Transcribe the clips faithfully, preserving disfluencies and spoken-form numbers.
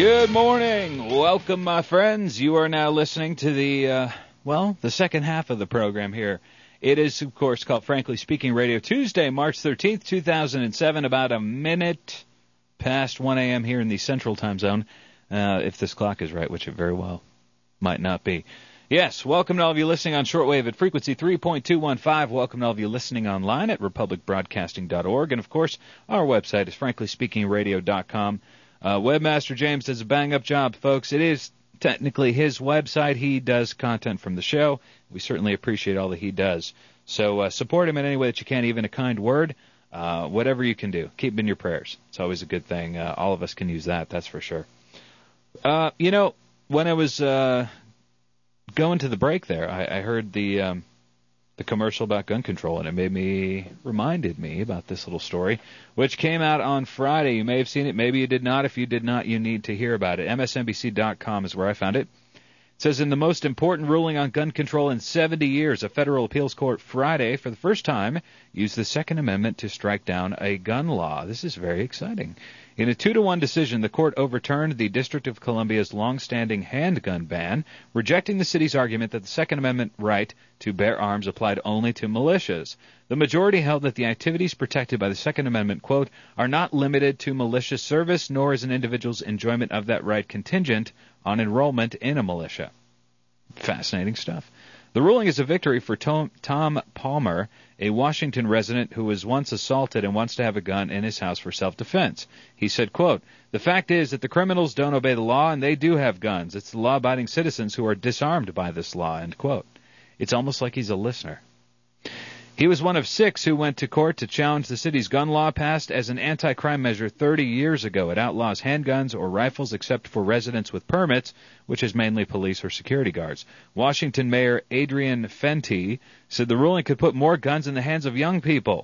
Good morning. Welcome, my friends. You are now listening to the, uh, well, the second half of the program here. It is, of course, called Frankly Speaking Radio, Tuesday, March thirteenth, two thousand seven, about a minute past one a.m. here in the Central Time Zone, uh, if this clock is right, which it very well might not be. Yes, welcome to all of you listening on shortwave at frequency three point two one five. Welcome to all of you listening online at republic broadcasting dot org. And, of course, our website is frankly speaking radio dot com. Uh, Webmaster James does a bang-up job, folks. It is technically his website. He does content from the show. We certainly appreciate all that he does. So uh, support him in any way that you can, even a kind word, uh, whatever you can do. Keep him in your prayers. It's always a good thing. Uh, all of us can use that, that's for sure. Uh, you know, when I was uh, going to the break there, I, I heard the um, the commercial about gun control, and it made me, reminded me about this little story, which came out on Friday. You may have seen it, maybe you did not. If you did not, you need to hear about it. M S N B C dot com is where I found it. It says, in the most important ruling on gun control in seventy years, a federal appeals court Friday, for the first time, used the Second Amendment to strike down a gun law. This is very exciting. In a two to one decision, the court overturned the District of Columbia's long-standing handgun ban, rejecting the city's argument that the Second Amendment right to bear arms applied only to militias. The majority held that the activities protected by the Second Amendment, quote, are not limited to militia service, nor is an individual's enjoyment of that right contingent on enrollment in a militia. Fascinating stuff. The ruling is a victory for Tom, Tom Palmer, a Washington resident who was once assaulted and wants to have a gun in his house for self-defense. He said, quote, the fact is that the criminals don't obey the law and they do have guns. It's the law-abiding citizens who are disarmed by this law, end quote. It's almost like he's a listener. He was one of six who went to court to challenge the city's gun law passed as an anti-crime measure thirty years ago. It outlaws handguns or rifles except for residents with permits, which is mainly police or security guards. Washington Mayor Adrian Fenty said the ruling could put more guns in the hands of young people.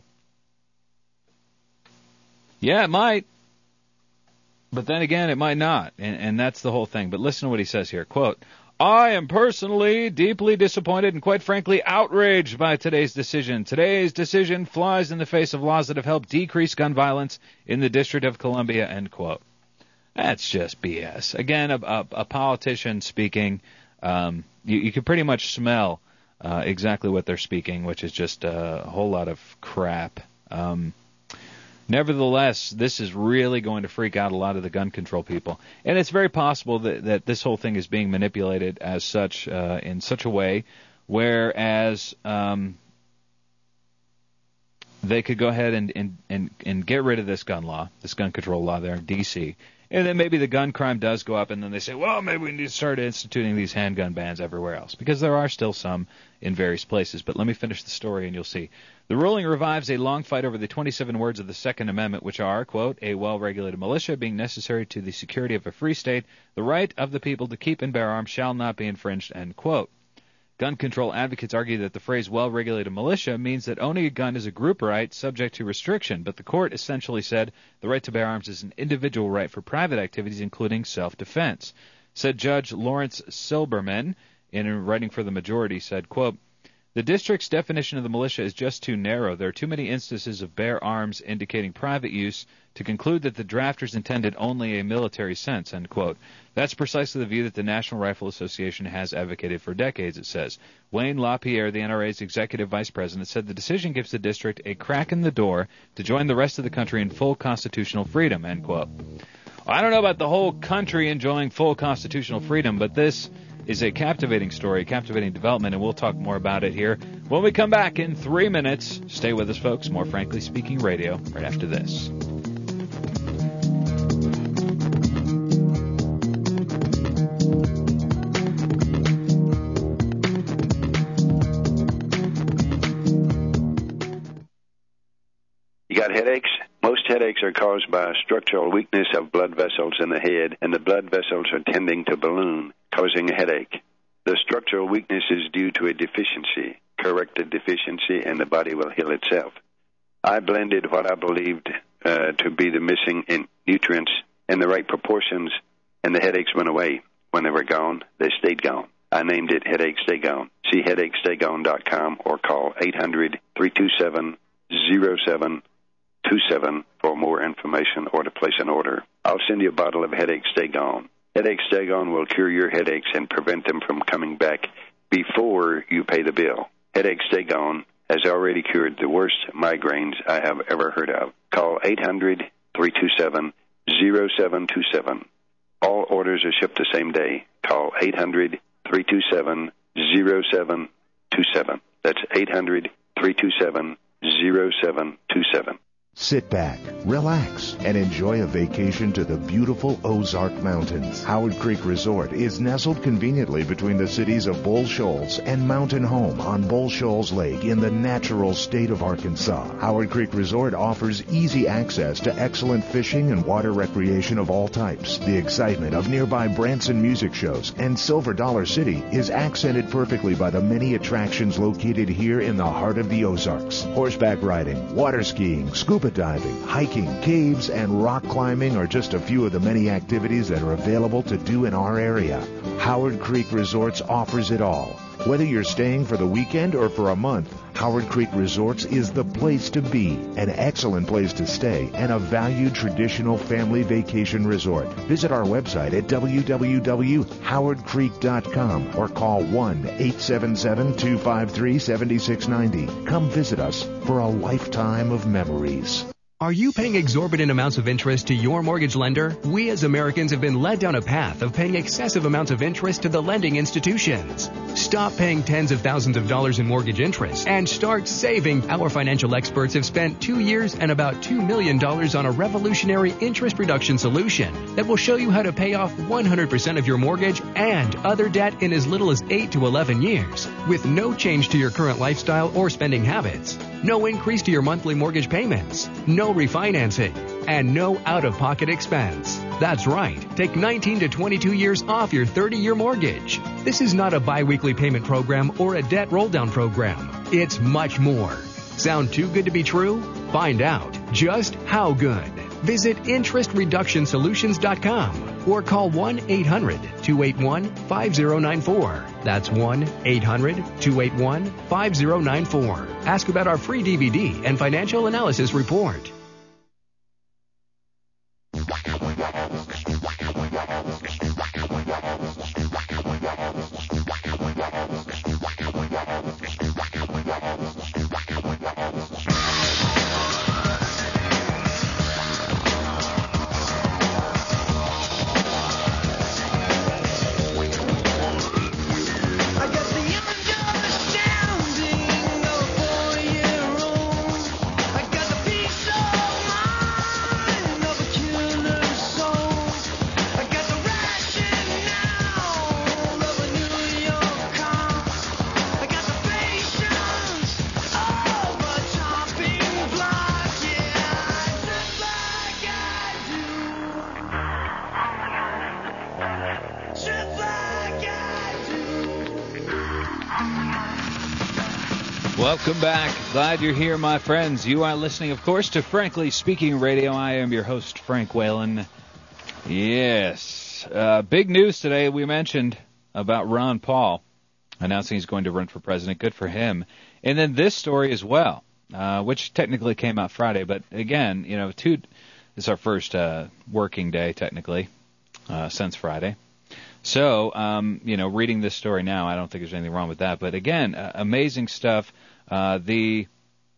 Yeah, it might. But then again, it might not. And, and that's the whole thing. But listen to what he says here. Quote, I am personally deeply disappointed and quite frankly outraged by today's decision. Today's decision flies in the face of laws that have helped decrease gun violence in the District of Columbia, end quote. That's just B S. Again, a, a, a politician speaking. Um, you, you can pretty much smell uh, exactly what they're speaking, which is just a whole lot of crap. Um Nevertheless, this is really going to freak out a lot of the gun control people. And it's very possible that, that this whole thing is being manipulated as such, uh, in such a way, whereas um, they could go ahead and, and, and, and get rid of this gun law, this gun control law there in D C, and then maybe the gun crime does go up, and then they say, well, maybe we need to start instituting these handgun bans everywhere else, because there are still some in various places. But let me finish the story, and you'll see. The ruling revives a long fight over the twenty-seven words of the Second Amendment, which are, quote, a well-regulated militia being necessary to the security of a free state, the right of the people to keep and bear arms shall not be infringed, end quote. Gun control advocates argue that the phrase well-regulated militia means that owning a gun is a group right subject to restriction, but the court essentially said the right to bear arms is an individual right for private activities, including self-defense. Said Judge Lawrence Silberman, in writing for the majority, said, quote, the district's definition of the militia is just too narrow. There are too many instances of bear arms indicating private use to conclude that the drafters intended only a military sense, end quote. That's precisely the view that the National Rifle Association has advocated for decades, it says. Wayne LaPierre, the N R A's executive vice president, said the decision gives the district a crack in the door to join the rest of the country in full constitutional freedom, end quote. I don't know about the whole country enjoying full constitutional freedom, but this is a captivating story, a captivating development, and we'll talk more about it here when we come back in three minutes. Stay with us, folks. More Frankly Speaking Radio right after this. You got headaches? Most headaches are caused by a structural weakness of blood vessels in the head, and the blood vessels are tending to balloon, causing a headache. The structural weakness is due to a deficiency. Correct the deficiency, and the body will heal itself. I blended what I believed uh, to be the missing in nutrients in the right proportions, and the headaches went away. When they were gone, they stayed gone. I named it Headache Stay Gone. See headache stay gone dot com or call eight hundred, three two seven, zero seven two seven for more information or to place an order. I'll send you a bottle of Headache Stay Gone. Headache Stay Gone will cure your headaches and prevent them from coming back before you pay the bill. Headache Stay Gone has already cured the worst migraines I have ever heard of. Call eight hundred, three two seven, zero seven two seven. All orders are shipped the same day. Call eight hundred, three two seven, zero seven two seven. That's eight hundred, three two seven, zero seven two seven. Sit back, relax, and enjoy a vacation to the beautiful Ozark Mountains. Howard Creek Resort is nestled conveniently between the cities of Bull Shoals and Mountain Home on Bull Shoals Lake in the natural state of Arkansas. Howard Creek Resort offers easy access to excellent fishing and water recreation of all types. The excitement of nearby Branson music shows and Silver Dollar City is accented perfectly by the many attractions located here in the heart of the Ozarks. Horseback riding, water skiing, scuba diving, hiking, caves, and rock climbing are just a few of the many activities that are available to do in our area. Howard Creek Resorts offers it all. Whether you're staying for the weekend or for a month, Howard Creek Resorts is the place to be, an excellent place to stay, and a valued traditional family vacation resort. Visit our website at w w w dot howard creek dot com or call one eight seven seven, two five three, seven six nine zero. Come visit us for a lifetime of memories. Are you paying exorbitant amounts of interest to your mortgage lender? We as Americans have been led down a path of paying excessive amounts of interest to the lending institutions. Stop paying tens of thousands of dollars in mortgage interest and start saving. Our financial experts have spent two years and about two million dollars on a revolutionary interest reduction solution that will show you how to pay off one hundred percent of your mortgage and other debt in as little as eight to eleven years with no change to your current lifestyle or spending habits. No increase to your monthly mortgage payments. No refinancing. And no out-of-pocket expense. That's right. Take nineteen to twenty-two years off your thirty-year mortgage. This is not a biweekly payment program or a debt roll-down program. It's much more. Sound too good to be true? Find out just how good. Visit interest reduction solutions dot com or call one eight hundred, two eight one, five zero nine four. That's one eight hundred, two eight one, five zero nine four. Ask about our free D V D and financial analysis report. Welcome back. Glad you're here, my friends. You are listening, of course, to Frankly Speaking Radio. I am your host, Frank Whalen. Yes. Uh, big news today. We mentioned about Ron Paul announcing he's going to run for president. Good for him. And then this story as well, uh, which technically came out Friday. But again, you know, two, this is our first uh, working day, technically, uh, since Friday. So, um, you know, reading this story now, I don't think there's anything wrong with that. But again, uh, amazing stuff. Uh, the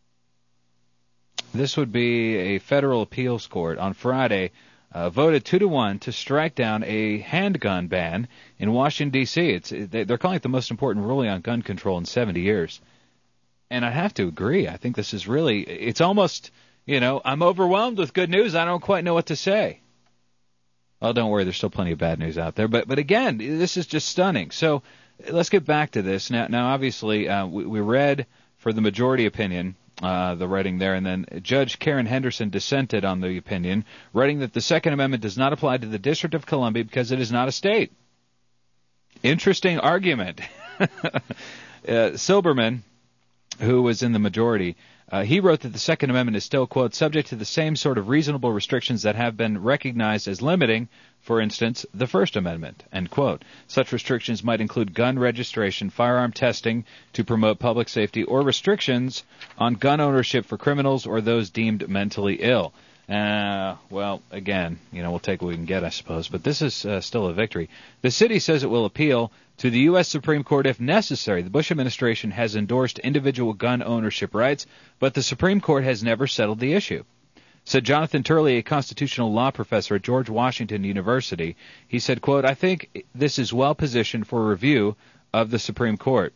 this would be a federal appeals court on Friday uh, voted two to one to strike down a handgun ban in Washington D C. It's they're calling it the most important ruling on gun control in seventy years, and I have to agree. I think this is really it's almost you know I'm overwhelmed with good news. I don't quite know what to say. Well, don't worry, there's still plenty of bad news out there. But but again, this is just stunning. So let's get back to this now. Now, obviously, uh, we, we read for the majority opinion, uh, the writing there, and then Judge Karen Henderson dissented on the opinion, writing that the Second Amendment does not apply to the District of Columbia because it is not a state. Interesting argument. uh, Silberman, who was in the majority, uh, he wrote that the Second Amendment is still, quote, subject to the same sort of reasonable restrictions that have been recognized as limiting, for instance, the First Amendment, end quote. Such restrictions might include gun registration, firearm testing to promote public safety, or restrictions on gun ownership for criminals or those deemed mentally ill. Uh, well, again, you know, we'll take what we can get, I suppose. But this is uh, still a victory. The city says it will appeal to the U S Supreme Court if necessary. The Bush administration has endorsed individual gun ownership rights, but the Supreme Court has never settled the issue. Said Jonathan Turley, a constitutional law professor at George Washington University. He said, quote, I think this is well positioned for review of the Supreme Court.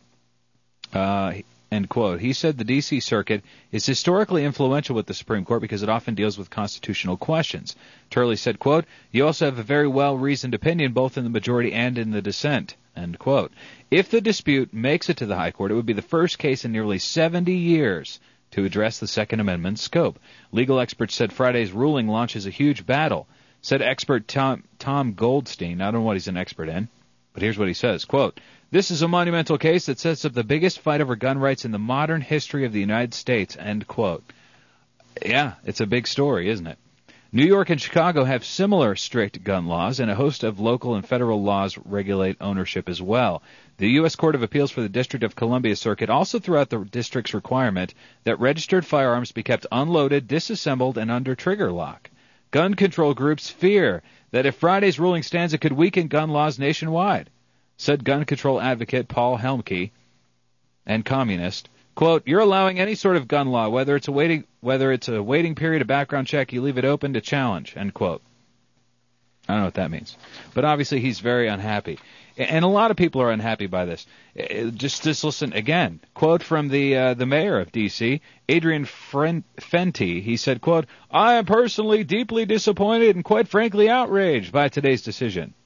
Uh, End quote. He said the D C Circuit is historically influential with the Supreme Court because it often deals with constitutional questions. Turley said, quote, you also have a very well-reasoned opinion both in the majority and in the dissent, end quote. If the dispute makes it to the High Court, it would be the first case in nearly seventy years to address the Second Amendment's scope. Legal experts said Friday's ruling launches a huge battle. Said expert Tom, Tom Goldstein, I don't know what he's an expert in, but here's what he says, quote, this is a monumental case that sets up the biggest fight over gun rights in the modern history of the United States, end quote. Yeah, it's a big story, isn't it? New York and Chicago have similar strict gun laws, and a host of local and federal laws regulate ownership as well. The U S Court of Appeals for the District of Columbia Circuit also threw out the district's requirement that registered firearms be kept unloaded, disassembled, and under trigger lock. Gun control groups fear that if Friday's ruling stands, it could weaken gun laws nationwide. Said gun control advocate Paul Helmke, and communist, quote, you're allowing any sort of gun law, whether it's a waiting whether it's a waiting period, a background check, you leave it open to challenge, end quote. I don't know what that means. But obviously he's very unhappy. And a lot of people are unhappy by this. Just, just listen again. Quote from the uh, the mayor of D C, Adrian Fenty. He said, quote, I am personally deeply disappointed and quite frankly outraged by today's decision.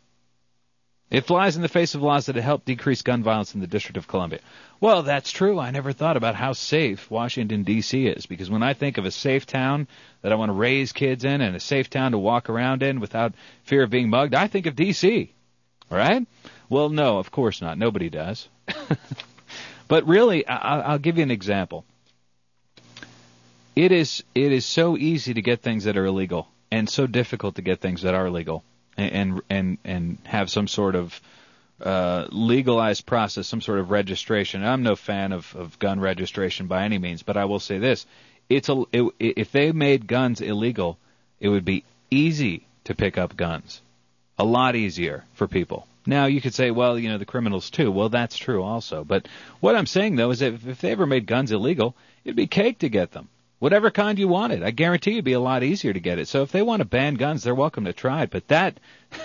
It flies in the face of laws that have helped decrease gun violence in the District of Columbia. Well, that's true. I never thought about how safe Washington, D C is, because when I think of a safe town that I want to raise kids in and a safe town to walk around in without fear of being mugged, I think of D C, right? Well, no, of course not. Nobody does. But really, I- I'll give you an example. It is it is so easy to get things that are illegal and so difficult to get things that are legal. And and and have some sort of uh, legalized process, some sort of registration. I'm no fan of, of gun registration by any means, but I will say this: it's a it, if they made guns illegal, it would be easy to pick up guns, a lot easier for people. Now you could say, well, you know, the criminals too. Well, that's true also. But what I'm saying though is that if, if they ever made guns illegal, it'd be cake to get them. Whatever kind you wanted. I guarantee it'd be a lot easier to get it. So if they want to ban guns, they're welcome to try it. But that,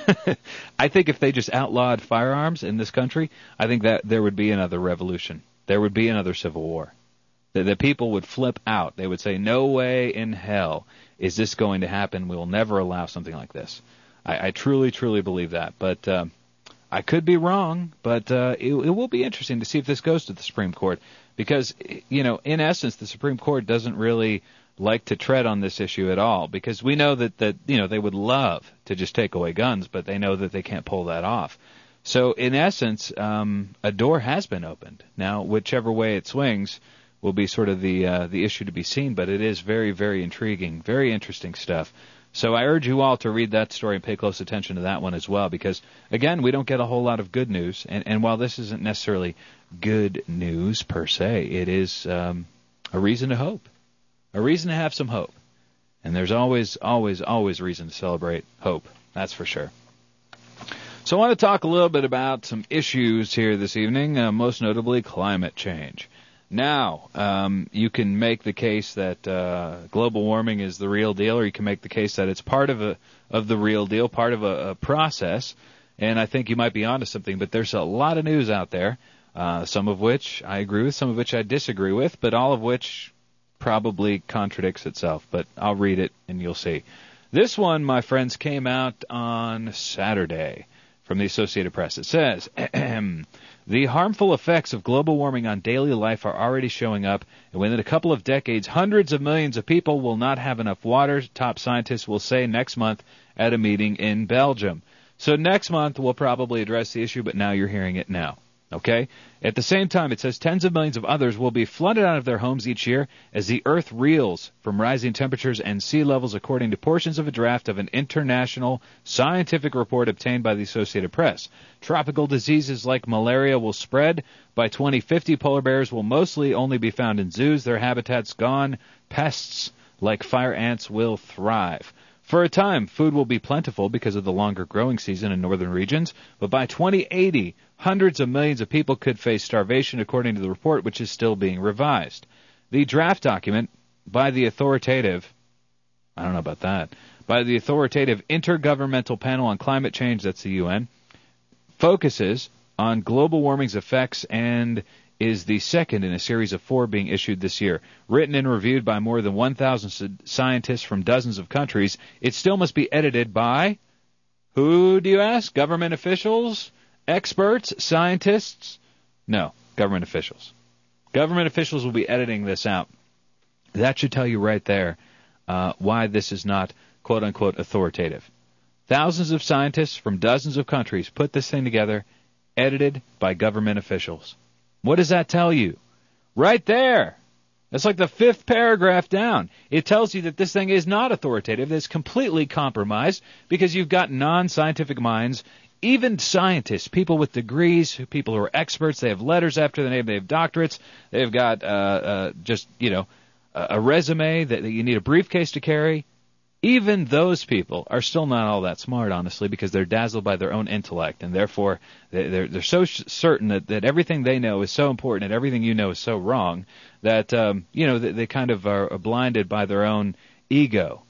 I think if they just outlawed firearms in this country, I think that there would be another revolution. There would be another civil war. The, the people would flip out. They would say, no way in hell is this going to happen. We will never allow something like this. I, I truly, truly believe that. But uh, I could be wrong, but uh, it, it will be interesting to see if this goes to the Supreme Court. Because, you know, in essence, the Supreme Court doesn't really like to tread on this issue at all. Because we know that, that, you know, they would love to just take away guns, but they know that they can't pull that off. So, in essence, um, a door has been opened. Now, whichever way it swings will be sort of the uh, the issue to be seen. But it is very, very intriguing, very interesting stuff. So I urge you all to read that story and pay close attention to that one as well, because, again, we don't get a whole lot of good news. And, and while this isn't necessarily good news per se, it is um, a reason to hope, a reason to have some hope. And there's always, always, always reason to celebrate hope. That's for sure. So I want to talk a little bit about some issues here this evening, uh, most notably climate change. Now, um, you can make the case that uh, global warming is the real deal, or you can make the case that it's part of a of the real deal, part of a, a process. And I think you might be onto something. But there's a lot of news out there, uh, some of which I agree with, some of which I disagree with, but all of which probably contradicts itself. But I'll read it and you'll see. This one, my friends, came out on Saturday from the Associated Press. It says, the harmful effects of global warming on daily life are already showing up, and within a couple of decades, hundreds of millions of people will not have enough water, top scientists will say next month at a meeting in Belgium. So next month we'll probably address the issue, but now you're hearing it now. Okay? At the same time, it says tens of millions of others will be flooded out of their homes each year as the Earth reels from rising temperatures and sea levels, according to portions of a draft of an international scientific report obtained by the Associated Press. Tropical diseases like malaria will spread. By twenty fifty, polar bears will mostly only be found in zoos, their habitats gone. Pests like fire ants, will thrive. For a time, food will be plentiful because of the longer growing season in northern regions, but by twenty eighty, hundreds of millions of people could face starvation, according to the report, which is still being revised. The draft document by the authoritative, I don't know about that, by the authoritative Intergovernmental Panel on Climate Change, that's the U N, focuses on global warming's effects and is the second in a series of four being issued this year. Written and reviewed by more than one thousand scientists from dozens of countries, it still must be edited by, who do you ask? Government officials? Experts? Scientists? No, government officials. Government officials will be editing this out. That should tell you right there uh, why this is not, quote-unquote, authoritative. Thousands of scientists from dozens of countries put this thing together, edited by government officials. What does that tell you? Right there. That's like the fifth paragraph down. It tells you that this thing is not authoritative. It's completely compromised because you've got non-scientific minds, even scientists, people with degrees, people who are experts. They have letters after their name. They have doctorates. They've got uh, uh, just, you know, a resume that you need a briefcase to carry. Even those people are still not all that smart, honestly, because they're dazzled by their own intellect, and therefore they're, they're so certain that, that everything they know is so important and everything you know is so wrong that, um, you know, they, they kind of are blinded by their own ego.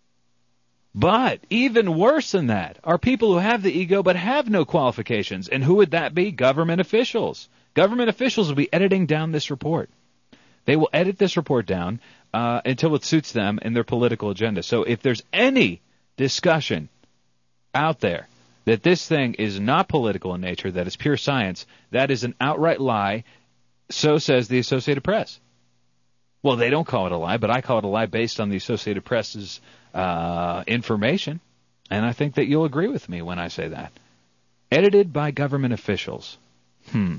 But even worse than that are people who have the ego but have no qualifications. And who would that be? Government officials. Government officials will be editing down this report. They will edit this report down uh, until it suits them and their political agenda. So if there's any discussion out there that this thing is not political in nature, that it's pure science, that is an outright lie. So says the Associated Press. Well, they don't call it a lie, but I call it a lie based on the Associated Press's uh, information. And I think that you'll agree with me when I say that. Edited by government officials. Hmm.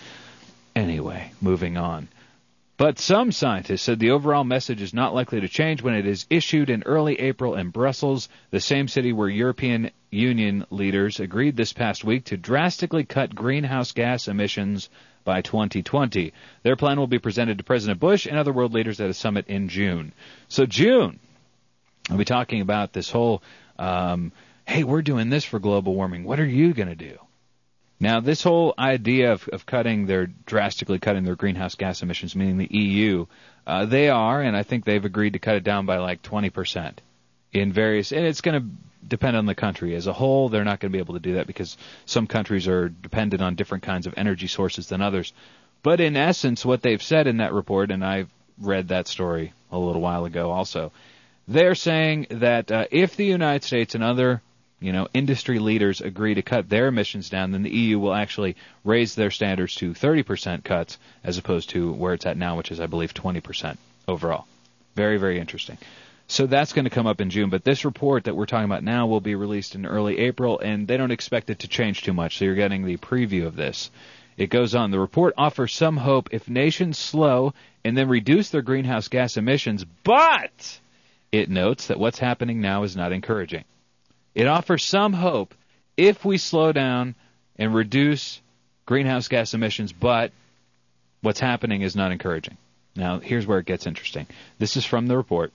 Anyway, moving on. But some scientists said the overall message is not likely to change when it is issued in early April in Brussels, the same city where European Union leaders agreed this past week to drastically cut greenhouse gas emissions by twenty twenty. Their plan will be presented to President Bush and other world leaders at a summit in June. So June, we'll be talking about this whole, um, hey, we're doing this for global warming. What are you going to do? Now, this whole idea of, of cutting their, drastically cutting their greenhouse gas emissions, meaning the E U, uh, they are, and I think they've agreed to cut it down by like twenty percent in various, and it's going to depend on the country. As a whole, they're not going to be able to do that because some countries are dependent on different kinds of energy sources than others. But in essence, what they've said in that report, and I've read that story a little while ago also, they're saying that uh, if the United States and other you know, industry leaders agree to cut their emissions down, then the E U will actually raise their standards to thirty percent cuts as opposed to where it's at now, which is, I believe, twenty percent overall. Very, very interesting. So that's going to come up in June, but this report that we're talking about now will be released in early April, and they don't expect it to change too much, so you're getting the preview of this. It goes on. The report offers some hope if nations slow and then reduce their greenhouse gas emissions, but it notes that what's happening now is not encouraging. It offers some hope if we slow down and reduce greenhouse gas emissions, but what's happening is not encouraging. Now, here's where it gets interesting. This is from the report.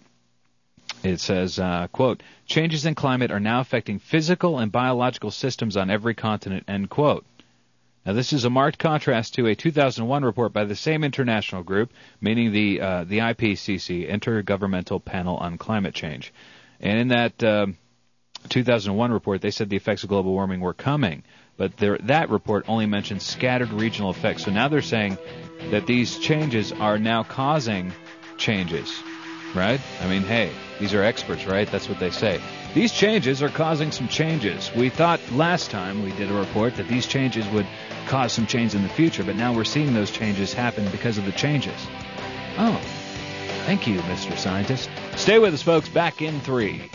It says, uh, quote, changes in climate are now affecting physical and biological systems on every continent, end quote. Now, this is a marked contrast to a two thousand one report by the same international group, meaning the uh, the I P C C, Intergovernmental Panel on Climate Change. And in that uh, two thousand one report, they said the effects of global warming were coming, but there, that report only mentioned scattered regional effects. So now they're saying that these changes are now causing changes, right? I mean, hey, these are experts, right? That's what they say. These changes are causing some changes. We thought last time we did a report that these changes would cause some change in the future, but now we're seeing those changes happen because of the changes. Oh, thank you, Mister Scientist. Stay with us, folks. Back in three.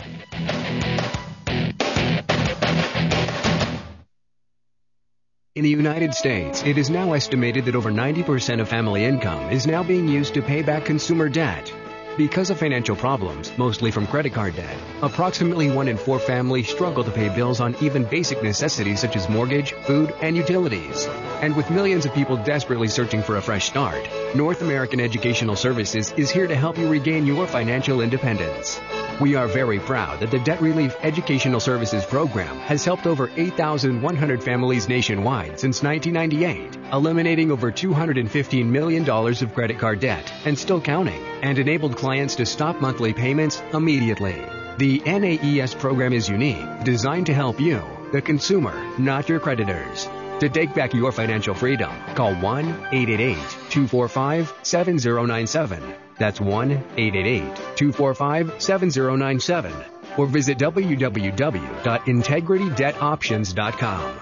In the United States, it is now estimated that over ninety percent of family income is now being used to pay back consumer debt. Because of financial problems, mostly from credit card debt, approximately one in four families struggle to pay bills on even basic necessities such as mortgage, food, and utilities. And with millions of people desperately searching for a fresh start, North American Educational Services is here to help you regain your financial independence. We are very proud that the Debt Relief Educational Services Program has helped over eight thousand one hundred families nationwide since nineteen ninety-eight, eliminating over two hundred fifteen million dollars of credit card debt and still counting, and enabled clients to stop monthly payments immediately. The N A E S program is unique, designed to help you, the consumer, not your creditors. To take back your financial freedom, call one eight eight eight, two four five, seven zero nine seven. That's one eight eight eight, two four five, seven zero nine seven. Or visit w w w dot integrity debt options dot com.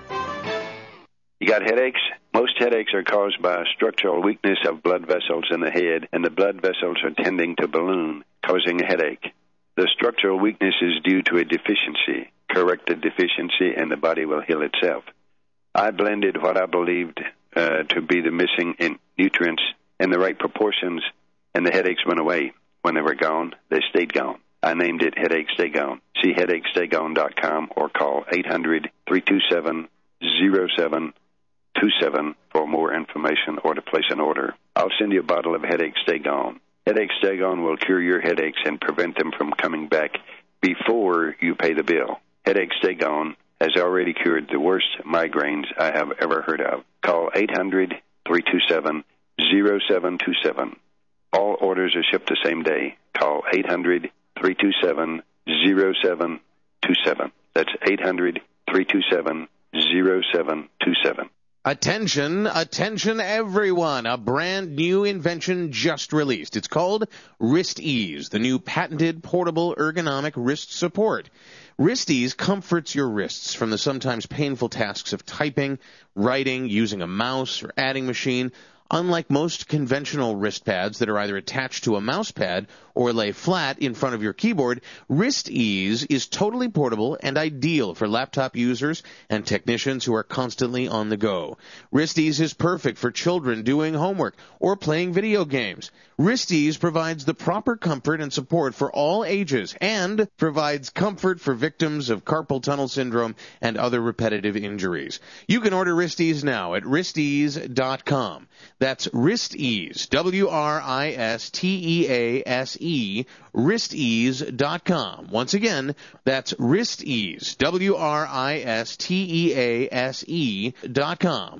You got headaches? Most headaches are caused by structural weakness of blood vessels in the head, and the blood vessels are tending to balloon, causing a headache. The structural weakness is due to a deficiency. Correct the deficiency, and the body will heal itself. I blended what I believed uh, to be the missing in nutrients in the right proportions, and the headaches went away. When they were gone, they stayed gone. I named it Headache Stay Gone. See headache stay gone dot com or call eight hundred, three two seven, zero seven two seven for more information or to place an order. I'll send you a bottle of Headache Stay Gone. Headache Stay Gone will cure your headaches and prevent them from coming back before you pay the bill. Headache Stay Gone has already cured the worst migraines I have ever heard of. Call eight hundred, three two seven, zero seven two seven. All orders are shipped the same day. Call eight hundred, three two seven, zero seven two seven. That's eight hundred, three two seven, zero seven two seven. Attention, attention everyone. A brand new invention just released. It's called Wrist Ease, the new patented portable ergonomic wrist support. Wrist Ease comforts your wrists from the sometimes painful tasks of typing, writing, using a mouse, or adding machine. Unlike most conventional wrist pads that are either attached to a mouse pad or lay flat in front of your keyboard, Wrist Ease is totally portable and ideal for laptop users and technicians who are constantly on the go. Wrist Ease is perfect for children doing homework or playing video games. Wrist Ease provides the proper comfort and support for all ages and provides comfort for victims of carpal tunnel syndrome and other repetitive injuries. You can order Wrist Ease now at wrist ease dot com. That's Wrist Ease, W R I S T E A S E, wrist ease dot com. Once again, that's Wrist Ease, W R I S T E A S E dot com.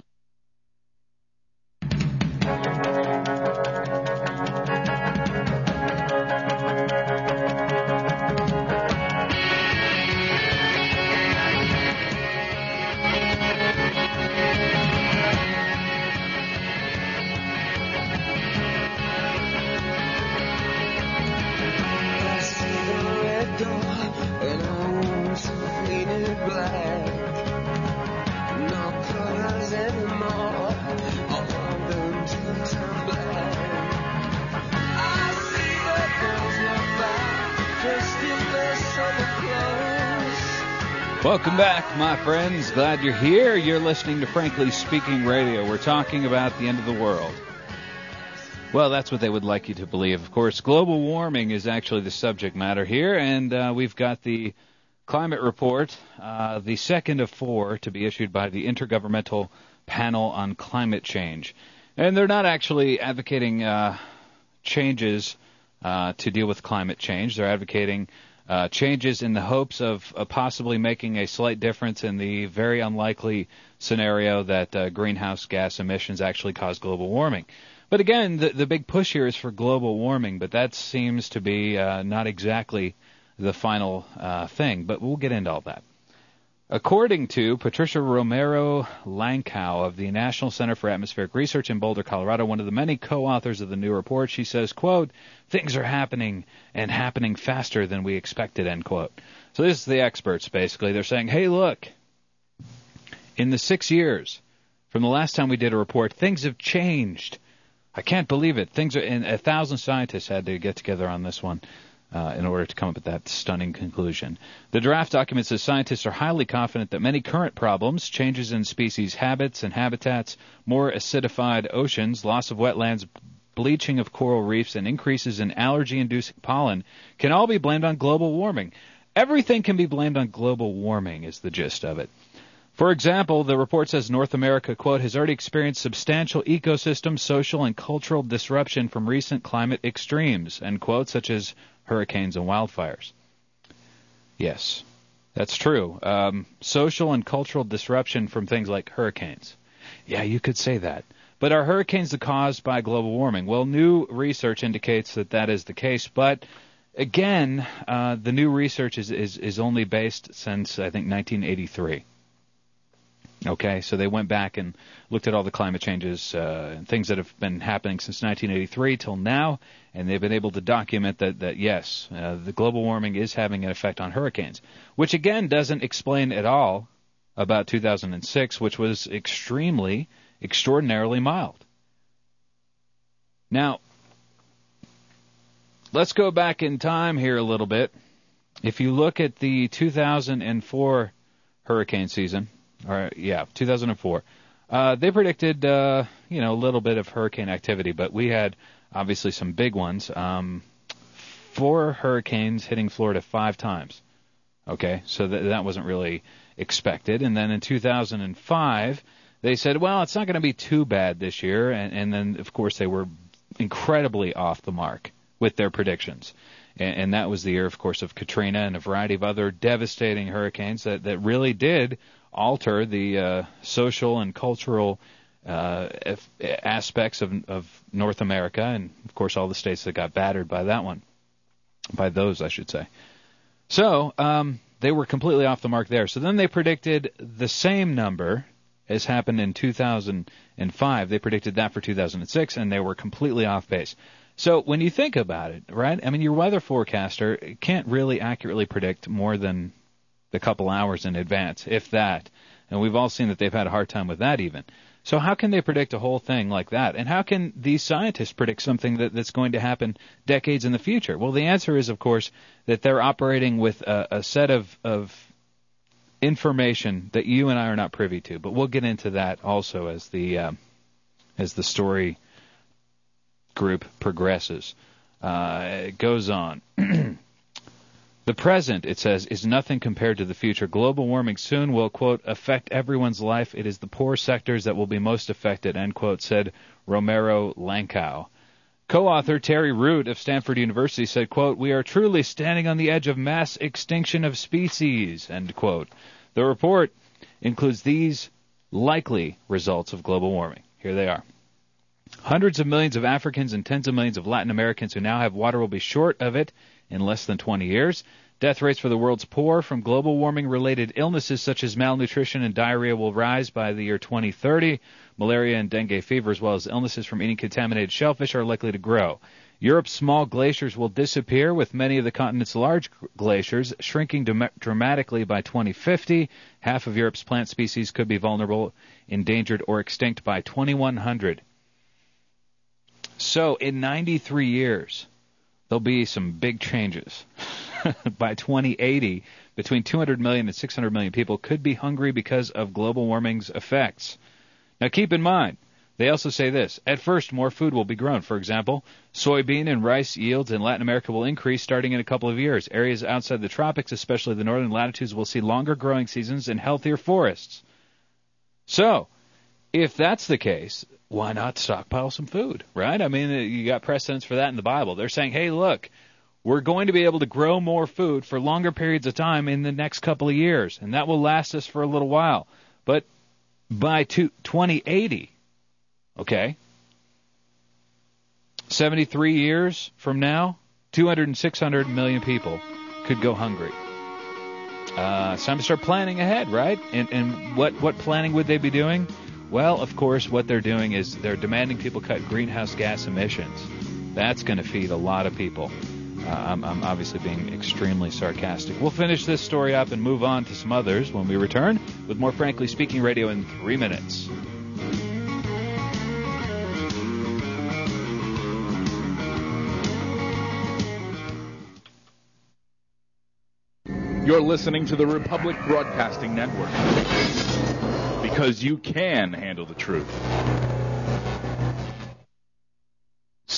Welcome back, my friends. Glad you're here. You're listening to Frankly Speaking Radio. We're talking about the end of the world. Well, that's what they would like you to believe. Of course, global warming is actually the subject matter here, and uh, we've got the climate report, uh, the second of four to be issued by the Intergovernmental Panel on Climate Change. And they're not actually advocating uh, changes uh, to deal with climate change. They're advocating Uh, changes in the hopes of uh, possibly making a slight difference in the very unlikely scenario that uh, greenhouse gas emissions actually cause global warming. But again, the, the big push here is for global warming, but that seems to be uh, not exactly the final uh, thing. But we'll get into all that. According to Patricia Romero Lankow of the National Center for Atmospheric Research in Boulder, Colorado, one of the many co-authors of the new report, she says, quote, things are happening and happening faster than we expected, end quote. So this is the experts, basically. They're saying, hey, look, in the six years from the last time we did a report, things have changed. I can't believe it. Things are, and a thousand scientists had to get together on this one. Uh, in order to come up with that stunning conclusion. The draft document says scientists are highly confident that many current problems, changes in species habits and habitats, more acidified oceans, loss of wetlands, bleaching of coral reefs, and increases in allergy-inducing pollen can all be blamed on global warming. Everything can be blamed on global warming is the gist of it. For example, the report says North America, quote, has already experienced substantial ecosystem, social, and cultural disruption from recent climate extremes, end quote, such as hurricanes and wildfires. Yes, that's true. Um, social and cultural disruption from things like hurricanes. Yeah, you could say that. But are hurricanes caused by global warming? Well, new research indicates that that is the case, but again, uh, the new research is, is, is only based since, I think, nineteen eighty-three. Okay, so they went back and looked at all the climate changes uh, and things that have been happening since nineteen eighty-three till now, and they've been able to document that, that yes, uh, the global warming is having an effect on hurricanes, which again doesn't explain at all about two thousand six, which was extremely, extraordinarily mild. Now, let's go back in time here a little bit. If you look at the two thousand four hurricane season, or yeah, two thousand four. Uh, they predicted, uh, you know, a little bit of hurricane activity, but we had obviously some big ones. Um, four hurricanes hitting Florida five times. Okay, so th- that wasn't really expected. And then in two thousand five, they said, well, it's not going to be too bad this year. And, and then, of course, they were incredibly off the mark with their predictions. And, and that was the year, of course, of Katrina and a variety of other devastating hurricanes that, that really did alter the uh, social and cultural uh, aspects of, of North America, and of course all the states that got battered by that one, by those I should say. So um, they were completely off the mark there. So then they predicted the same number as happened in two thousand five. They predicted that for two thousand six, and they were completely off base. So when you think about it, right, I mean, your weather forecaster can't really accurately predict more than a couple hours in advance, if that. And we've all seen that they've had a hard time with that even. So how can they predict a whole thing like that? And how can these scientists predict something that, that's going to happen decades in the future? Well, the answer is, of course, that they're operating with a, a set of, of information that you and I are not privy to. But we'll get into that also as the uh, as the story group progresses. Uh, it goes on. The present, it says, is nothing compared to the future. Global warming soon will, quote, affect everyone's life. It is the poor sectors that will be most affected, end quote, said Romero Lankow. Co-author Terry Root of Stanford University said, quote, we are truly standing on the edge of mass extinction of species, end quote. The report includes these likely results of global warming. Here they are. Hundreds of millions of Africans and tens of millions of Latin Americans who now have water will be short of it in less than twenty years. Death rates for the world's poor from global warming-related illnesses such as malnutrition and diarrhea will rise by the year twenty thirty. Malaria and dengue fever, as well as illnesses from eating contaminated shellfish, are likely to grow. Europe's small glaciers will disappear, with many of the continent's large glaciers shrinking dam- dramatically by twenty fifty. Half of Europe's plant species could be vulnerable, endangered, or extinct by twenty-one hundred. So, in ninety-three years, there'll be some big changes. By twenty eighty, between two hundred million and six hundred million people could be hungry because of global warming's effects. Now, keep in mind, they also say this. At first, more food will be grown. For example, soybean and rice yields in Latin America will increase starting in a couple of years. Areas outside the tropics, especially the northern latitudes, will see longer growing seasons and healthier forests. So, if that's the case, why not stockpile some food, right? I mean, you got precedents for that in the Bible. They're saying, hey, look, we're going to be able to grow more food for longer periods of time in the next couple of years, and that will last us for a little while. But by twenty eighty, okay, seventy-three years from now, two hundred and six hundred million people could go hungry. Uh, it's time to start planning ahead, right? And, and what, what planning would they be doing? Well, of course, what they're doing is they're demanding people cut greenhouse gas emissions. That's going to feed a lot of people. Uh, I'm, I'm obviously being extremely sarcastic. We'll finish this story up and move on to some others when we return with more Frankly Speaking Radio in three minutes. You're listening to the Republic Broadcasting Network. Because you can handle the truth.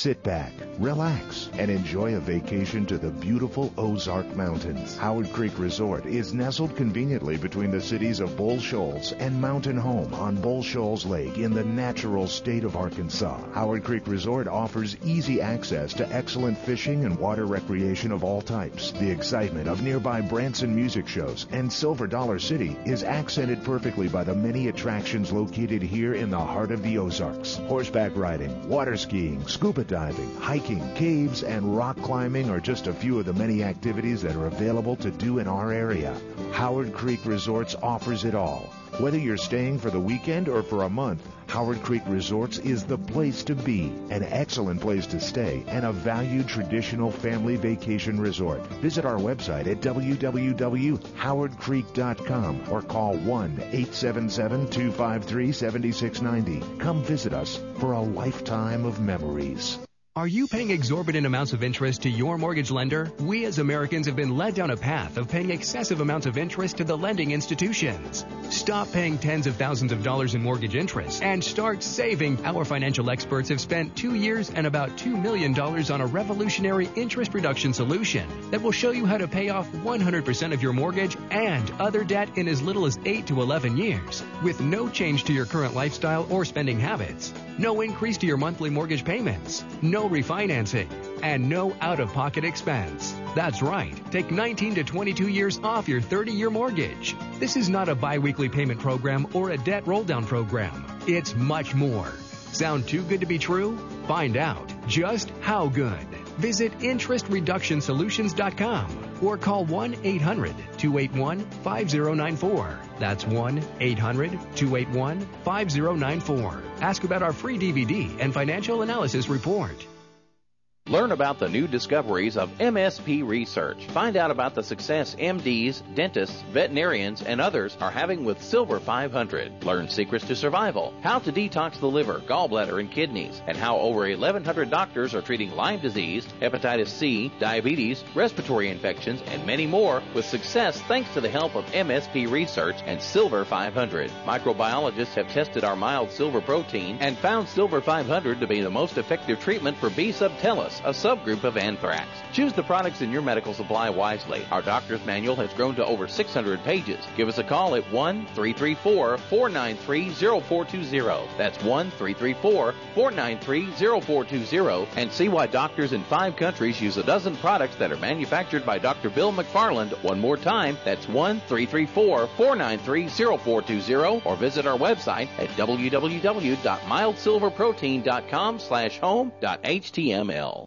Sit back, relax, and enjoy a vacation to the beautiful Ozark Mountains. Howard Creek Resort is nestled conveniently between the cities of Bull Shoals and Mountain Home on Bull Shoals Lake in the natural state of Arkansas. Howard Creek Resort offers easy access to excellent fishing and water recreation of all types. The excitement of nearby Branson music shows and Silver Dollar City is accented perfectly by the many attractions located here in the heart of the Ozarks. Horseback riding, water skiing, scuba diving, hiking, caves, and rock climbing are just a few of the many activities that are available to do in our area. Howard Creek Resorts offers it all. Whether you're staying for the weekend or for a month, Howard Creek Resorts is the place to be, an excellent place to stay, and a valued traditional family vacation resort. Visit our website at w w w dot howard creek dot com or call one eight seven seven, two five three, seven six nine zero. Come visit us for a lifetime of memories. Are you paying exorbitant amounts of interest to your mortgage lender? We as Americans have been led down a path of paying excessive amounts of interest to the lending institutions. Stop paying tens of thousands of dollars in mortgage interest and start saving. Our financial experts have spent two years and about two million dollars on a revolutionary interest reduction solution that will show you how to pay off one hundred percent of your mortgage and other debt in as little as eight to eleven years with no change to your current lifestyle or spending habits. No increase to your monthly mortgage payments, no refinancing, and no out-of-pocket expense. That's right. Take nineteen to twenty-two years off your thirty-year mortgage. This is not a biweekly payment program or a debt roll-down program. It's much more. Sound too good to be true? Find out just how good. Visit interest reduction solutions dot com or call one eight hundred, two eight one, five zero nine four. That's one eight hundred, two eight one, five zero nine four. Ask about our free D V D and financial analysis report. Learn about the new discoveries of M S P research. Find out about the success M Ds, dentists, veterinarians, and others are having with Silver five hundred. Learn secrets to survival, how to detox the liver, gallbladder, and kidneys, and how over eleven hundred doctors are treating Lyme disease, hepatitis C, diabetes, respiratory infections, and many more with success thanks to the help of M S P research and Silver five hundred. Microbiologists have tested our mild silver protein and found Silver five hundred to be the most effective treatment for B. subtilis, a subgroup of anthrax. Choose the products in your medical supply wisely. Our doctor's manual has grown to over six hundred pages. Give us a call at one three three four, four nine three, zero four two zero. That's one three three four, four nine three, zero four two zero and see why doctors in five countries use a dozen products that are manufactured by Doctor Bill McFarland. One more time, that's one three three four, four nine three, zero four two zero or visit our website at w w w dot mild silver protein dot com slash home dot h t m l.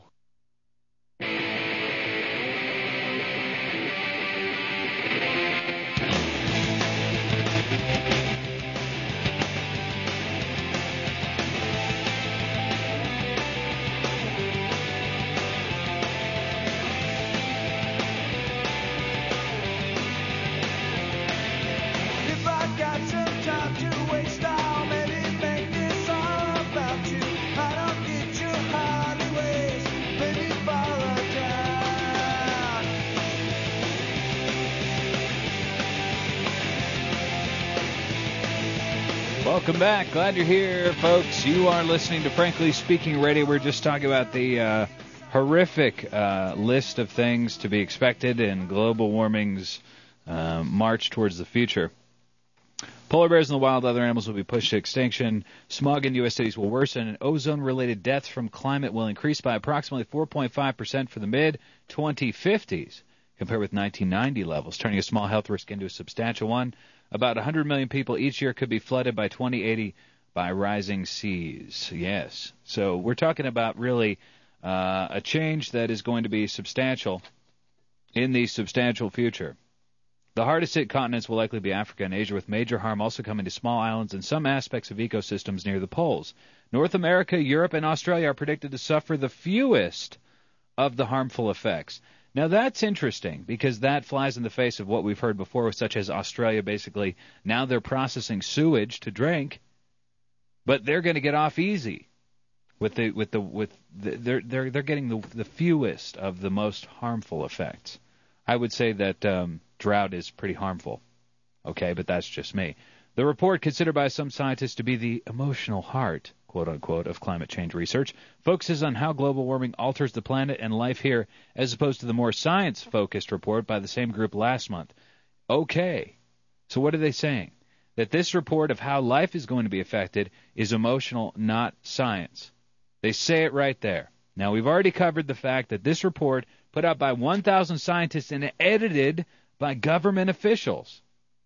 Welcome back. Glad you're here, folks. You are listening to Frankly Speaking Radio. We're just talking about the uh, horrific uh, list of things to be expected in global warming's uh, march towards the future. Polar bears in the wild, other animals will be pushed to extinction. Smog in U S cities will worsen, and ozone-related deaths from climate will increase by approximately four point five percent for the mid twenty fifties, compared with nineteen ninety levels, turning a small health risk into a substantial one. About one hundred million people each year could be flooded by twenty eighty by rising seas. Yes. So we're talking about really uh, a change that is going to be substantial in the substantial future. The hardest hit continents will likely be Africa and Asia, with major harm also coming to small islands and some aspects of ecosystems near the poles. North America, Europe, and Australia are predicted to suffer the fewest of the harmful effects. Now, that's interesting because that flies in the face of what we've heard before, such as Australia basically. Now they're processing sewage to drink, but they're going to get off easy with the with the with the, they're they're they're getting the the fewest of the most harmful effects. I would say that um, drought is pretty harmful. Okay, but that's just me. The report, considered by some scientists to be the emotional heart quote-unquote, of climate change research, focuses on how global warming alters the planet and life here, as opposed to the more science-focused report by the same group last month. Okay, so what are they saying? That this report of how life is going to be affected is emotional, not science. They say it right there. Now, we've already covered the fact that this report, put out by one thousand scientists and edited by government officials,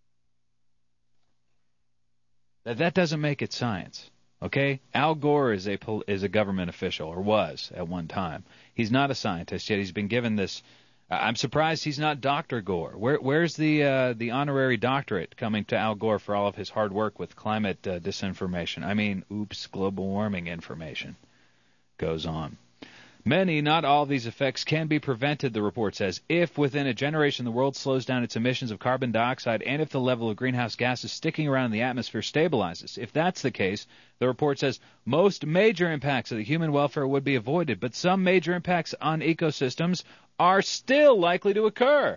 that that doesn't make it science. Okay? Al Gore is a is a government official, or was at one time. He's not a scientist yet. He's been given this. Uh, I'm surprised he's not Doctor Gore. Where, where's the uh, the honorary doctorate coming to Al Gore for all of his hard work with climate uh, disinformation? I mean, oops, global warming information. Goes on. Many, not all of these effects can be prevented, the report says, if within a generation the world slows down its emissions of carbon dioxide and if the level of greenhouse gases sticking around in the atmosphere stabilizes. If that's the case, the report says, most major impacts of the human welfare would be avoided, but some major impacts on ecosystems are still likely to occur.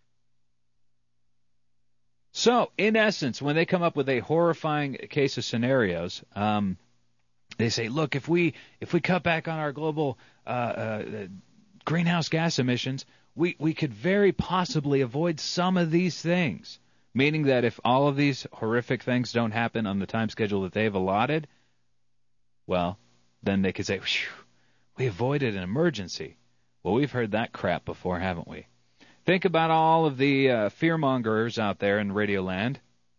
So, in essence, when they come up with a horrifying case of scenarios, um, they say, look, if we if we cut back on our global uh, uh, greenhouse gas emissions, we, we could very possibly avoid some of these things. Meaning that if all of these horrific things don't happen on the time schedule that they've allotted, well, then they could say, we avoided an emergency. Well, we've heard that crap before, haven't we? Think about all of the uh, fearmongers out there in Radioland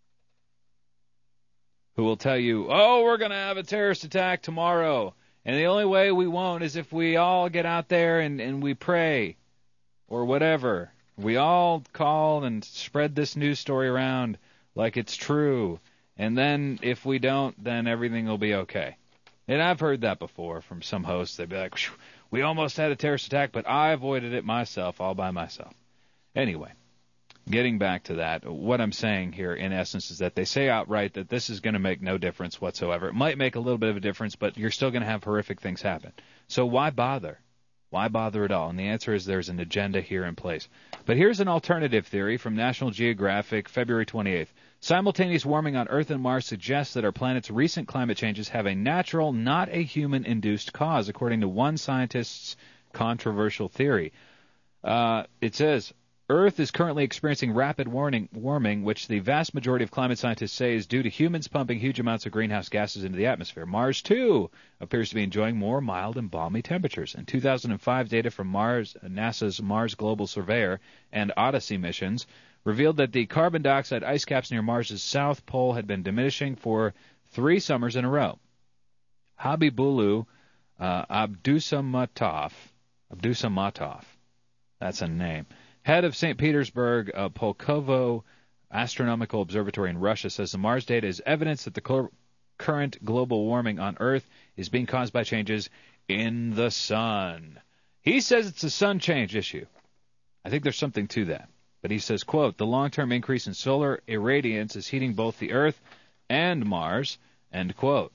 who will tell you, oh, we're going to have a terrorist attack tomorrow, and the only way we won't is if we all get out there and, and we pray, or whatever. We all call and spread this news story around like it's true, and then if we don't, then everything will be okay. And I've heard that before from some hosts. They'd be like, we almost had a terrorist attack, but I avoided it myself, all by myself. Anyway. Getting back to that, what I'm saying here, in essence, is that they say outright that this is going to make no difference whatsoever. It might make a little bit of a difference, but you're still going to have horrific things happen. So why bother? Why bother at all? And the answer is there's an agenda here in place. But here's an alternative theory from National Geographic, February twenty-eighth. Simultaneous warming on Earth and Mars suggests that our planet's recent climate changes have a natural, not a human-induced cause, according to one scientist's controversial theory. Uh, it says, Earth is currently experiencing rapid warning, warming, which the vast majority of climate scientists say is due to humans pumping huge amounts of greenhouse gases into the atmosphere. Mars, too, appears to be enjoying more mild and balmy temperatures. In two thousand five, data from Mars, NASA's Mars Global Surveyor and Odyssey missions revealed that the carbon dioxide ice caps near Mars' south pole had been diminishing for three summers in a row. Habibullah uh, Abdusamatov, Abdusamatov, that's a name, head of Saint Petersburg uh, Pulkovo Astronomical Observatory in Russia, says the Mars data is evidence that the cl- current global warming on Earth is being caused by changes in the sun. He says it's a sun change issue. I think there's something to that. But he says, quote, the long-term increase in solar irradiance is heating both the Earth and Mars, end quote.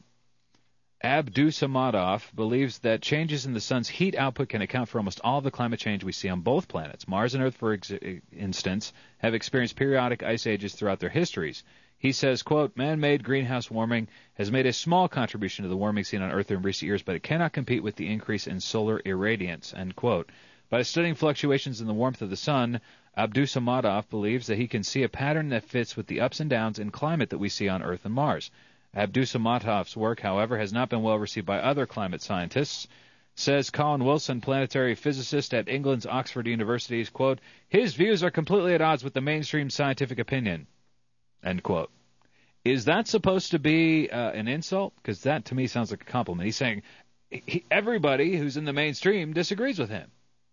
Abdusamatov believes that changes in the sun's heat output can account for almost all of the climate change we see on both planets. Mars and Earth, for ex- instance, have experienced periodic ice ages throughout their histories. He says, quote, man-made greenhouse warming has made a small contribution to the warming seen on Earth in recent years, but it cannot compete with the increase in solar irradiance, end quote. By studying fluctuations in the warmth of the sun, Abdusamatov believes that he can see a pattern that fits with the ups and downs in climate that we see on Earth and Mars. Abdusamatov's work, however, has not been well received by other climate scientists. Says Colin Wilson, planetary physicist at England's Oxford University, quote, his views are completely at odds with the mainstream scientific opinion, end quote. Is that supposed to be uh, an insult? Because that, to me, sounds like a compliment. He's saying he, everybody who's in the mainstream disagrees with him.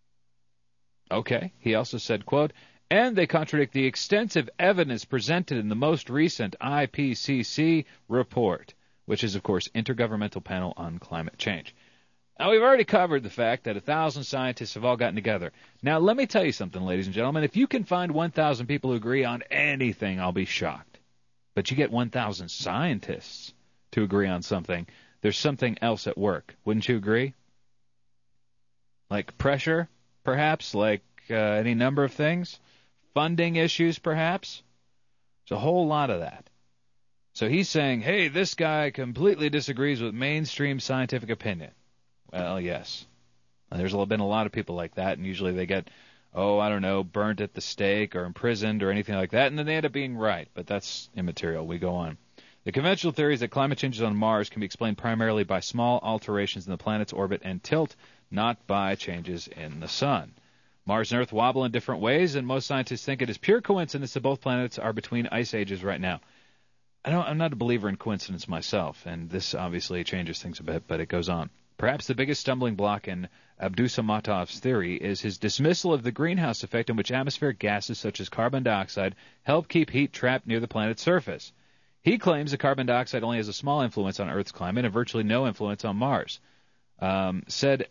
Okay. He also said, quote, and they contradict the extensive evidence presented in the most recent I P C C report, which is, of course, Intergovernmental Panel on Climate Change. Now, we've already covered the fact that a thousand scientists have all gotten together. Now, let me tell you something, ladies and gentlemen. If you can find one thousand people who agree on anything, I'll be shocked. But you get one thousand scientists to agree on something, there's something else at work. Wouldn't you agree? Like pressure, perhaps? Like uh, any number of things? Funding issues, perhaps? There's a whole lot of that. So he's saying, hey, this guy completely disagrees with mainstream scientific opinion. Well, yes. There's been a lot of people like that, and usually they get, oh, I don't know, burnt at the stake or imprisoned or anything like that, and then they end up being right. But that's immaterial. We go on. The conventional theory is that climate changes on Mars can be explained primarily by small alterations in the planet's orbit and tilt, not by changes in the sun. Mars and Earth wobble in different ways, and most scientists think it is pure coincidence that both planets are between ice ages right now. I don't, I'm not a believer in coincidence myself, and this obviously changes things a bit, but it goes on. Perhaps the biggest stumbling block in Abdusamatov's theory is his dismissal of the greenhouse effect in which atmospheric gases such as carbon dioxide help keep heat trapped near the planet's surface. He claims that carbon dioxide only has a small influence on Earth's climate and virtually no influence on Mars. Um, said,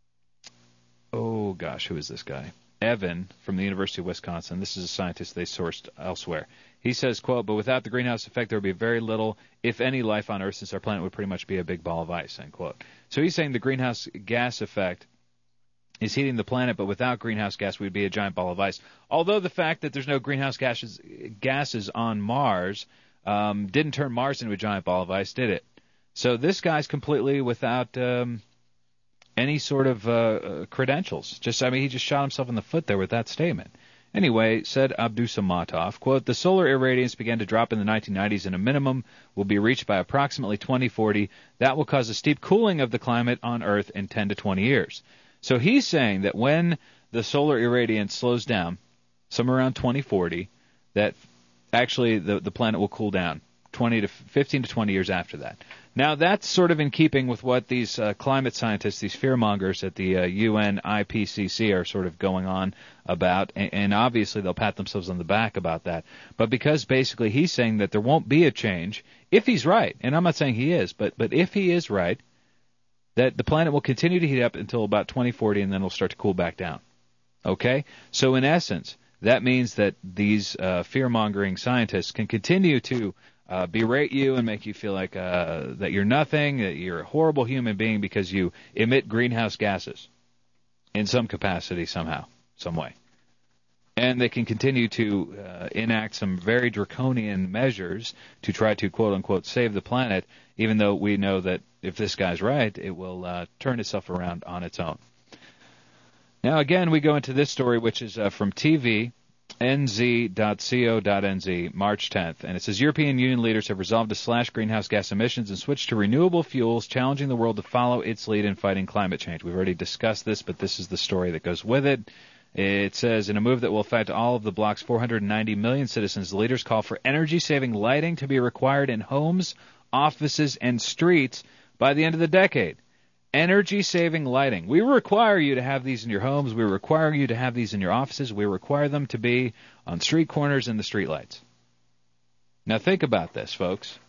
oh gosh, who is this guy? Evan from the University of Wisconsin. This is a scientist they sourced elsewhere. He says, quote, but without the greenhouse effect, there would be very little, if any, life on Earth, since our planet would pretty much be a big ball of ice, end quote. So he's saying the greenhouse gas effect is heating the planet, but without greenhouse gas, we'd be a giant ball of ice. Although the fact that there's no greenhouse gases, gases on Mars um, didn't turn Mars into a giant ball of ice, did it? So this guy's completely without um, any sort of uh, uh, credentials. Just, I mean, he just shot himself in the foot there with that statement. Anyway, said Abdusamatov, quote, the solar irradiance began to drop in the nineteen nineties and a minimum will be reached by approximately twenty forty. That will cause a steep cooling of the climate on Earth in ten to twenty years. So he's saying that when the solar irradiance slows down, somewhere around twenty forty, that actually the, the planet will cool down twenty to fifteen to twenty years after that. Now, that's sort of in keeping with what these uh, climate scientists, these fearmongers at the uh, U N I P C C are sort of going on about, and, and obviously they'll pat themselves on the back about that. But because basically he's saying that there won't be a change, if he's right, and I'm not saying he is, but, but if he is right, that the planet will continue to heat up until about twenty forty, and then it'll start to cool back down. Okay? So in essence, that means that these uh, fear-mongering scientists can continue to Uh, berate you and make you feel like uh, that you're nothing, that you're a horrible human being because you emit greenhouse gases in some capacity somehow, some way. And they can continue to uh, enact some very draconian measures to try to, quote-unquote, save the planet, even though we know that if this guy's right, it will uh, turn itself around on its own. Now, again, we go into this story, which is uh, from T V, N Z dot co dot N Z, March tenth, and it says European Union leaders have resolved to slash greenhouse gas emissions and switch to renewable fuels, challenging the world to follow its lead in fighting climate change. We've already discussed this, but this is the story that goes with it. It says, in a move that will affect all of the bloc's four hundred ninety million citizens, the leaders call for energy-saving lighting to be required in homes, offices, and streets by the end of the decade. Energy-saving lighting. We require you to have these in your homes. We require you to have these in your offices. We require them to be on street corners and the streetlights. Now think about this, folks.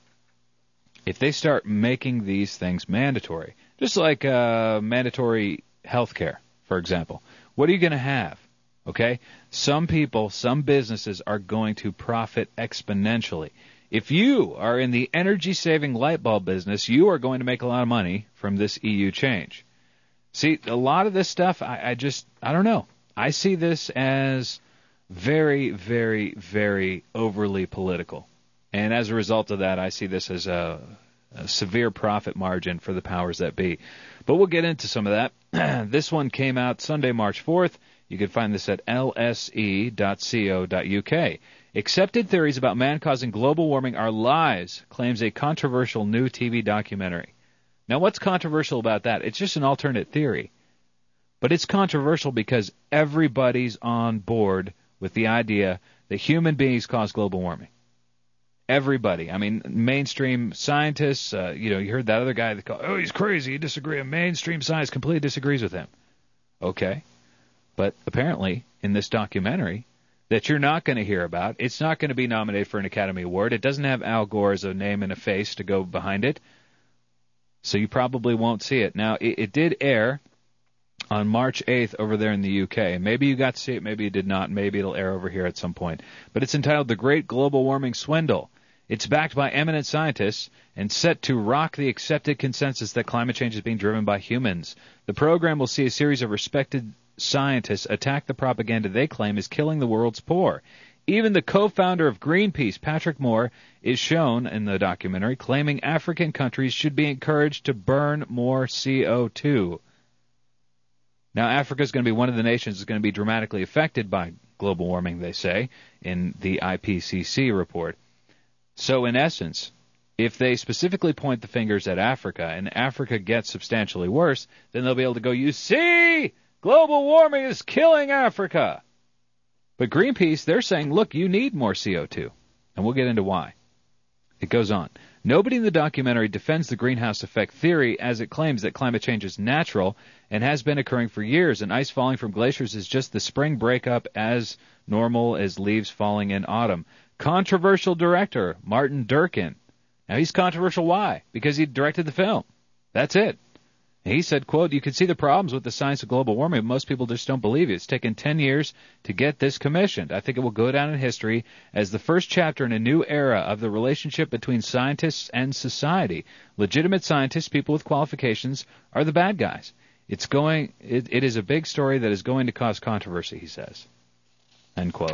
If they start making these things mandatory, just like uh, mandatory health care, for example, what are you going to have? Okay? Some people, some businesses are going to profit exponentially. If you are in the energy-saving light bulb business, you are going to make a lot of money from this E U change. See, a lot of this stuff, I, I just, I don't know. I see this as very, very, very overly political. And as a result of that, I see this as a, a severe profit margin for the powers that be. But we'll get into some of that. This one came out Sunday, March fourth. You can find this at L S E dot co dot U K. Accepted theories about man causing global warming are lies, claims a controversial new T V documentary. Now, what's controversial about that? It's just an alternate theory. But it's controversial because everybody's on board with the idea that human beings cause global warming. Everybody. I mean, mainstream scientists, uh, you know, you heard that other guy that called, oh, he's crazy, he disagrees. Mainstream science completely disagrees with him. Okay. But apparently, in this documentary, that you're not going to hear about. It's not going to be nominated for an Academy Award. It doesn't have Al Gore as a name and a face to go behind it. So you probably won't see it. Now, it, it did air on March eighth over there in the U K. Maybe you got to see it, maybe you did not. Maybe it'll air over here at some point. But it's entitled The Great Global Warming Swindle. It's backed by eminent scientists and set to rock the accepted consensus that climate change is being driven by humans. The program will see a series of respected scientists attack the propaganda they claim is killing the world's poor. Even the co-founder of Greenpeace, Patrick Moore, is shown in the documentary claiming African countries should be encouraged to burn more C O two. Now, Africa is going to be one of the nations that's going to be dramatically affected by global warming, they say, in the I P C C report. So, in essence, if they specifically point the fingers at Africa and Africa gets substantially worse, then they'll be able to go, you see, global warming is killing Africa. But Greenpeace, they're saying, look, you need more C O two. And we'll get into why. It goes on. Nobody in the documentary defends the greenhouse effect theory as it claims that climate change is natural and has been occurring for years, and ice falling from glaciers is just the spring breakup as normal as leaves falling in autumn. Controversial director Martin Durkin. Now, he's controversial. Why? Because he directed the film. That's it. He said, quote, you can see the problems with the science of global warming, but most people just don't believe it. It's taken ten years to get this commissioned. I think it will go down in history as the first chapter in a new era of the relationship between scientists and society. Legitimate scientists, people with qualifications, are the bad guys. It's going. It, it is a big story that is going to cause controversy, he says. End quote.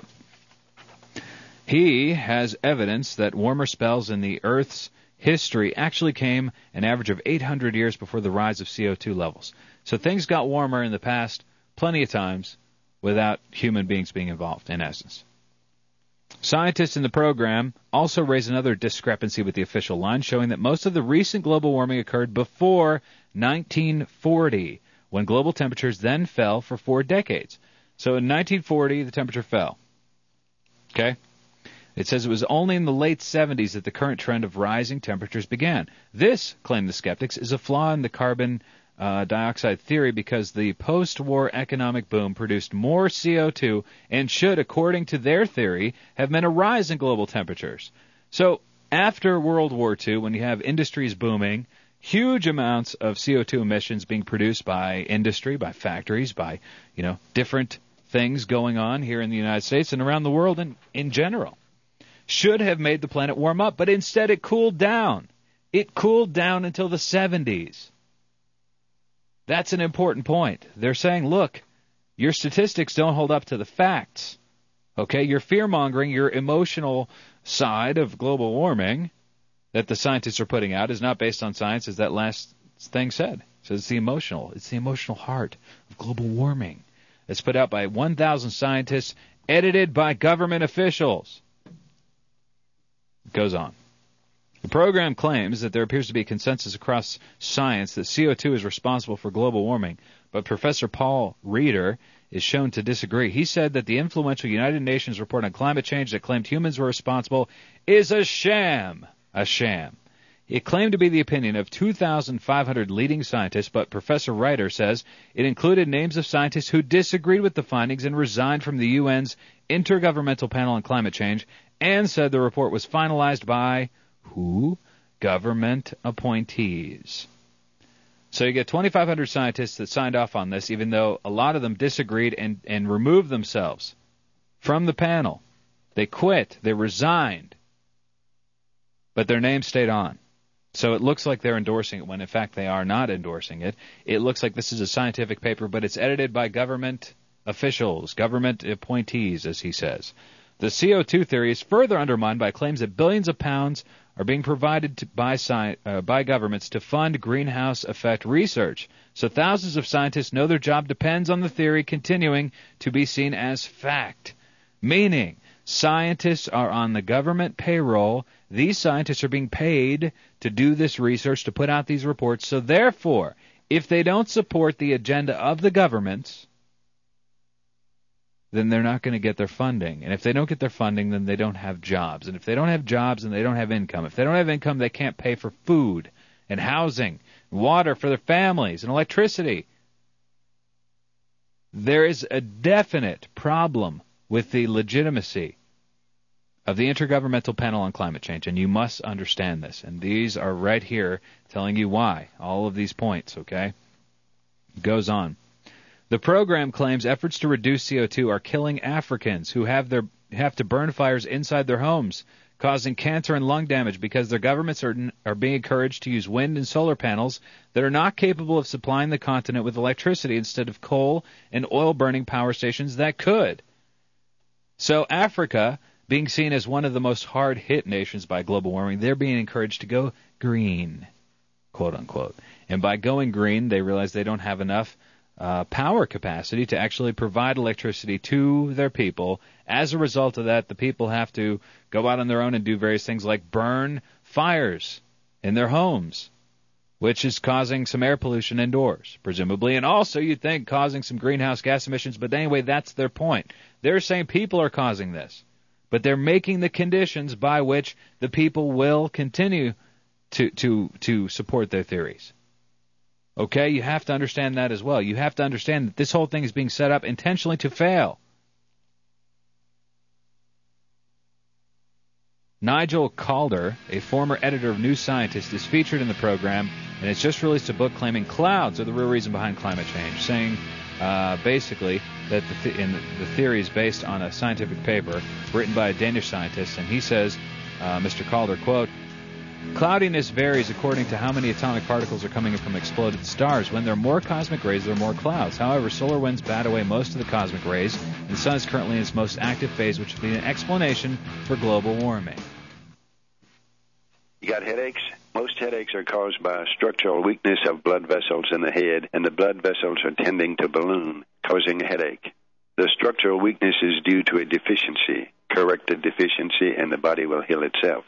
He has evidence that warmer spells in the Earth's history actually came an average of eight hundred years before the rise of C O two levels. So things got warmer in the past plenty of times without human beings being involved, in essence. Scientists in the program also raise another discrepancy with the official line, showing that most of the recent global warming occurred before nineteen forty, when global temperatures then fell for four decades. So in nineteen forty, the temperature fell. Okay? It says it was only in the late seventies that the current trend of rising temperatures began. This, claim the skeptics, is a flaw in the carbon uh, dioxide theory because the post-war economic boom produced more C O two and should, according to their theory, have meant a rise in global temperatures. So after World War Two, when you have industries booming, huge amounts of C O two emissions being produced by industry, by factories, by, you know, different things going on here in the United States and around the world in, in general, should have made the planet warm up, but instead it cooled down. It cooled down until the seventies. That's an important point. They're saying, look, your statistics don't hold up to the facts. Okay, your fear-mongering, your emotional side of global warming that the scientists are putting out is not based on science, as that last thing said. So it's the emotional, it's the emotional heart of global warming. It's put out by one thousand scientists, edited by government officials. It goes on. The program claims that there appears to be a consensus across science that C O two is responsible for global warming, but Professor Paul Reeder is shown to disagree. He said that the influential United Nations report on climate change that claimed humans were responsible is a sham. A sham. It claimed to be the opinion of two thousand five hundred leading scientists, but Professor Reiter says it included names of scientists who disagreed with the findings and resigned from the U N's Intergovernmental Panel on Climate Change, and said the report was finalized by who? Government appointees. So you get twenty-five hundred scientists that signed off on this, even though a lot of them disagreed and, and removed themselves from the panel. They quit. They resigned. But their name stayed on. So it looks like they're endorsing it when, in fact, they are not endorsing it. It looks like this is a scientific paper, but it's edited by government officials, government appointees, as he says. The C O two theory is further undermined by claims that billions of pounds are being provided to, by, sci- uh, by governments to fund greenhouse effect research. So thousands of scientists know their job depends on the theory continuing to be seen as fact. Meaning, scientists are on the government payroll. These scientists are being paid to do this research, to put out these reports. So therefore, if they don't support the agenda of the governments, then they're not going to get their funding. And if they don't get their funding, then they don't have jobs. And if they don't have jobs, then they don't have income. If they don't have income, they can't pay for food and housing, and water for their families, and electricity. There is a definite problem with the legitimacy of the Intergovernmental Panel on Climate Change, and you must understand this. And these are right here telling you why, all of these points, okay? It goes on. The program claims efforts to reduce C O two are killing Africans who have their have to burn fires inside their homes, causing cancer and lung damage because their governments are are being encouraged to use wind and solar panels that are not capable of supplying the continent with electricity instead of coal and oil-burning power stations that could. So Africa, being seen as one of the most hard-hit nations by global warming, they're being encouraged to go green, quote unquote. And by going green, they realize they don't have enough uh, power capacity to actually provide electricity to their people. As a result of that, the people have to go out on their own and do various things like burn fires in their homes, which is causing some air pollution indoors, presumably, and also, you'd think, causing some greenhouse gas emissions. But anyway, that's their point. They're saying people are causing this, but they're making the conditions by which the people will continue to to to support their theories. Okay, you have to understand that as well. You have to understand that this whole thing is being set up intentionally to fail. Nigel Calder, a former editor of New Scientist, is featured in the program, and has just released a book claiming clouds are the real reason behind climate change, saying uh, basically that the, th- in the, the theory is based on a scientific paper written by a Danish scientist, and he says, uh, Mister Calder, quote, cloudiness varies according to how many atomic particles are coming in from exploded stars. When there are more cosmic rays, there are more clouds. However, solar winds bat away most of the cosmic rays, and the sun is currently in its most active phase, which would be an explanation for global warming. You got headaches? Most headaches are caused by structural weakness of blood vessels in the head, and the blood vessels are tending to balloon, causing a headache. The structural weakness is due to a deficiency. Correct the deficiency, and the body will heal itself.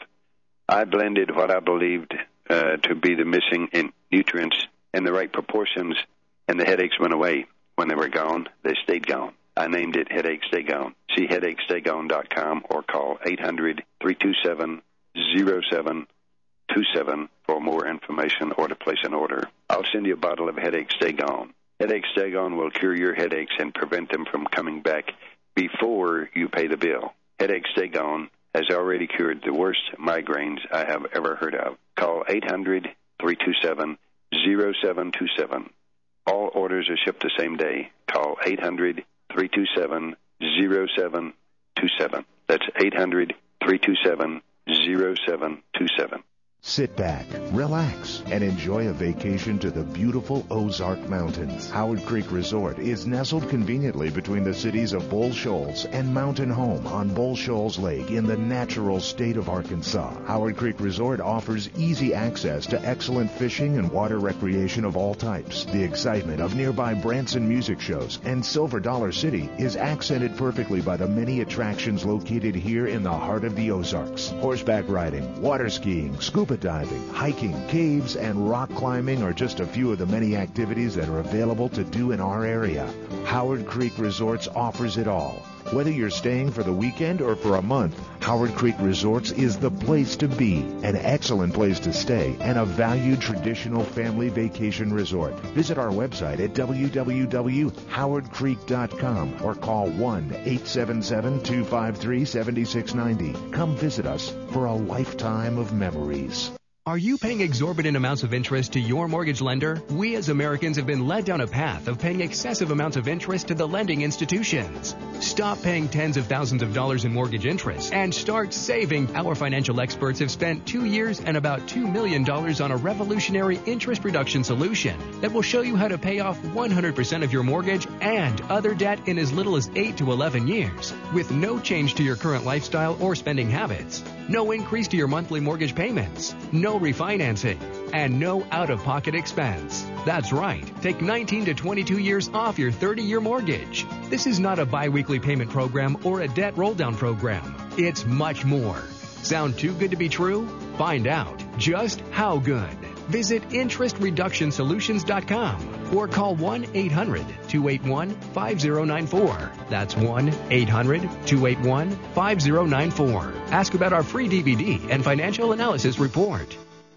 I blended what I believed uh, to be the missing in nutrients in the right proportions, and the headaches went away. When they were gone, they stayed gone. I named it Headache Stay Gone. See headache stay gone dot com or call eight hundred, three two seven, zero seven two seven for more information or to place an order. I'll send you a bottle of Headache Stay Gone. Headache Stay Gone will cure your headaches and prevent them from coming back before you pay the bill. Headache Stay Gone has already cured the worst migraines I have ever heard of. Call eight hundred, three two seven, zero seven two seven. All orders are shipped the same day. Call eight hundred, three two seven, zero seven two seven. That's eight hundred, three two seven, zero seven two seven. Sit back, relax, and enjoy a vacation to the beautiful Ozark Mountains. Howard Creek Resort is nestled conveniently between the cities of Bull Shoals and Mountain Home on Bull Shoals Lake in the natural state of Arkansas. Howard Creek Resort offers easy access to excellent fishing and water recreation of all types. The excitement of nearby Branson music shows and Silver Dollar City is accented perfectly by the many attractions located here in the heart of the Ozarks. Horseback riding, water skiing, scuba diving, hiking, caves, and rock climbing are just a few of the many activities that are available to do in our area. Howard Creek Resorts offers it all. Whether you're staying for the weekend or for a month, Howard Creek Resorts is the place to be, an excellent place to stay, and a valued traditional family vacation resort. Visit our website at w w w dot howard creek dot com or call one eight seven seven, two five three, seven six nine zero. Come visit us for a lifetime of memories. Are you paying exorbitant amounts of interest to your mortgage lender? We as Americans have been led down a path of paying excessive amounts of interest to the lending institutions. Stop paying tens of thousands of dollars in mortgage interest and start saving. Our financial experts have spent two years and about two million dollars on a revolutionary interest reduction solution that will show you how to pay off one hundred percent of your mortgage and other debt in as little as eight to eleven years with no change to your current lifestyle or spending habits. No increase to your monthly mortgage payments. No refinancing, and no out-of-pocket expense. That's right. Take nineteen to twenty-two years off your thirty-year mortgage. This is not a bi-weekly payment program or a debt roll-down program. It's much more. Sound too good to be true? Find out just how good. Visit interest reduction solutions dot com or call one eight hundred, two eight one, five zero nine four. That's one eight hundred, two eight one, five zero nine four. Ask about our free D V D and financial analysis report.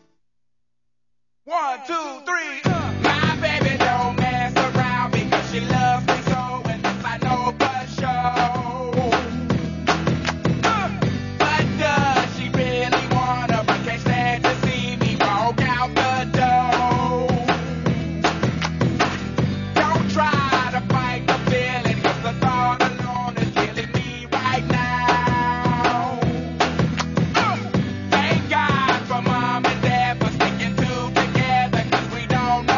One, two, three, uh. My baby don't mess around because she loves me so, and this I know for sure. Uh. But does she really wanna, but can't stand to see me walk out the door? Don't try to fight the feeling, cause the thought alone is killing me right now. Uh. Thank God for mom and dad for sticking to together, cause we don't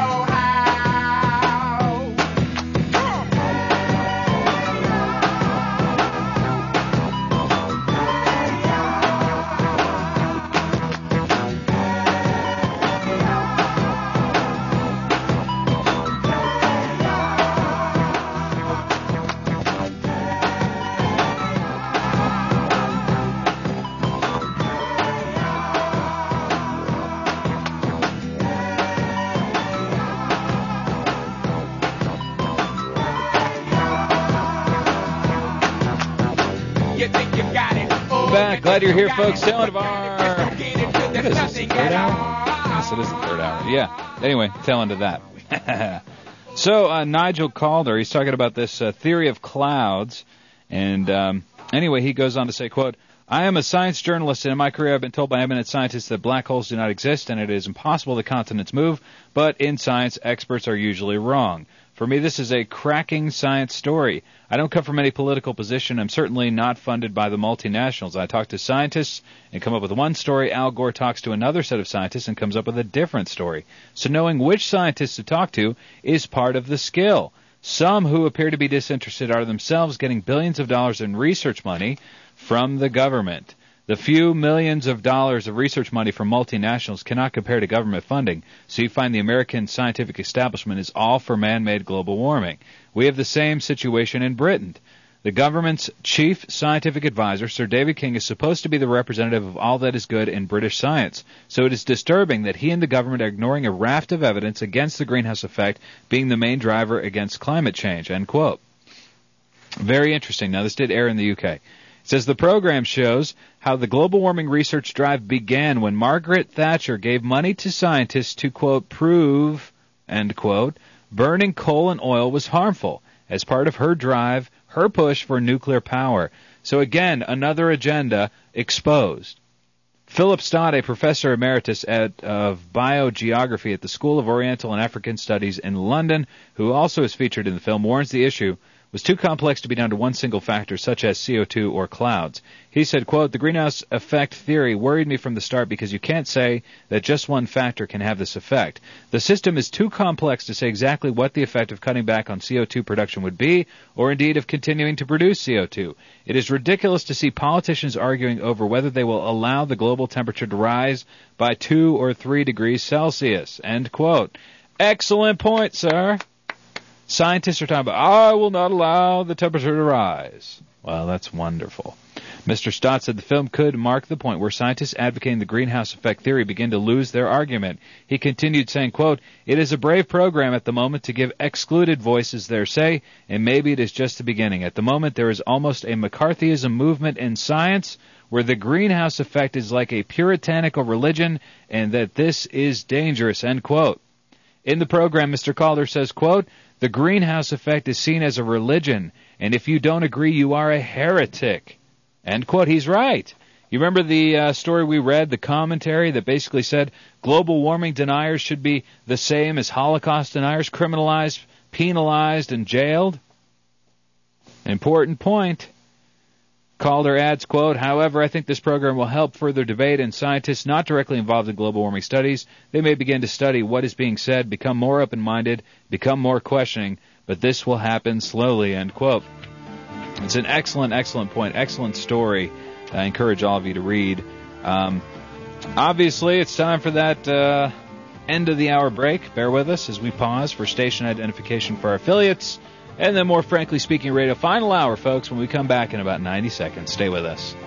back. Glad you're here, folks. Tail end of our... What is this, the third hour? Yes, it is the third hour. Yeah. Anyway, tail end of that. So, uh, Nigel Calder, he's talking about this uh, theory of clouds. And um, anyway, he goes on to say, quote, I am a science journalist, and in my career I've been told by eminent scientists that black holes do not exist and it is impossible that continents move, but in science, experts are usually wrong. For me, this is a cracking science story. I don't come from any political position. I'm certainly not funded by the multinationals. I talk to scientists and come up with one story. Al Gore talks to another set of scientists and comes up with a different story. So knowing which scientists to talk to is part of the skill. Some who appear to be disinterested are themselves getting billions of dollars in research money from the government. The few millions of dollars of research money from multinationals cannot compare to government funding, so you find the American scientific establishment is all for man-made global warming. We have the same situation in Britain. The government's chief scientific advisor, Sir David King, is supposed to be the representative of all that is good in British science, so it is disturbing that he and the government are ignoring a raft of evidence against the greenhouse effect being the main driver against climate change, end quote. Very interesting. Now, this did air in the U K. It says the program shows how the global warming research drive began when Margaret Thatcher gave money to scientists to, quote, prove, end quote, burning coal and oil was harmful as part of her drive, her push for nuclear power. So again, another agenda exposed. Philip Stott, a professor emeritus at, of biogeography at the School of Oriental and African Studies in London, who also is featured in the film, warns the issue was too complex to be down to one single factor, such as C O two or clouds. He said, quote, the greenhouse effect theory worried me from the start because you can't say that just one factor can have this effect. The system is too complex to say exactly what the effect of cutting back on C O two production would be, or indeed of continuing to produce C O two. It is ridiculous to see politicians arguing over whether they will allow the global temperature to rise by two or three degrees Celsius, end quote. Excellent point, sir. Scientists are talking about, I will not allow the temperature to rise. Well, that's wonderful. Mister Stott said the film could mark the point where scientists advocating the greenhouse effect theory begin to lose their argument. He continued saying, quote, it is a brave program at the moment to give excluded voices their say, and maybe it is just the beginning. At the moment, there is almost a McCarthyism movement in science where the greenhouse effect is like a puritanical religion and that this is dangerous, end quote. In the program, Mister Calder says, quote, the greenhouse effect is seen as a religion, and if you don't agree, you are a heretic. End quote. He's right. You remember the uh, story we read, the commentary that basically said global warming deniers should be the same as Holocaust deniers, criminalized, penalized, and jailed? Important point. Calder adds, quote, however, I think this program will help further debate, and scientists not directly involved in global warming studies, they may begin to study what is being said, become more open-minded, become more questioning, but this will happen slowly, end quote. It's an excellent, excellent point, excellent story. I encourage all of you to read. Um, obviously, it's time for that uh, end-of-the-hour break. Bear with us as we pause for station identification for our affiliates. And then more Frankly Speaking Radio. Final hour, folks, when we come back in about ninety seconds. Stay with us.